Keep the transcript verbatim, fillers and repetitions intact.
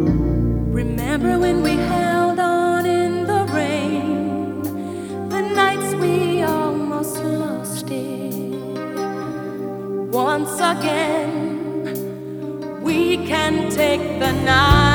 Remember when we held on in the rain, the nights we almost lost it. Once again, we can take the night.